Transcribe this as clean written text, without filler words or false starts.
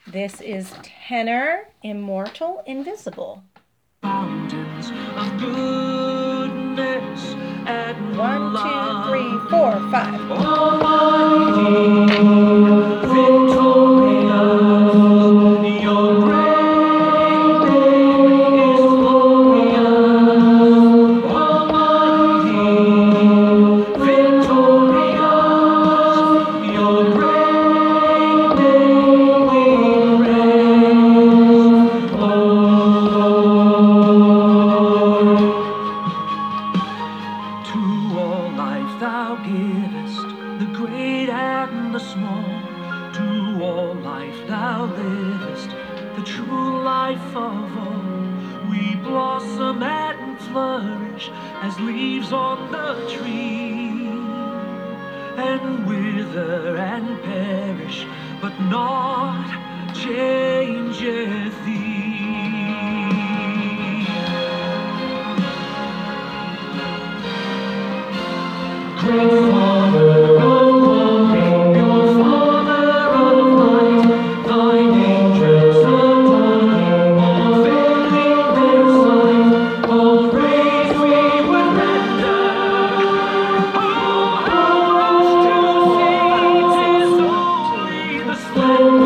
This is tenor, immortal, invisible. Mountains of goodness and 1, 2, love. 3, 4, 5. Almighty, victorious, your great name is glorious. Almighty, victorious, your great name we praise, O Lord. To all life thou givest, the great and the small. To all life thou livest, the true life of all. We blossom and flourish as leaves on the tree, and wither and perish, but not changeth thee. Great Father of glory, pure Father of light, thine angels adore thee, all failing their sight. All praise we would render. Oh, how much to see 'tis only the splendor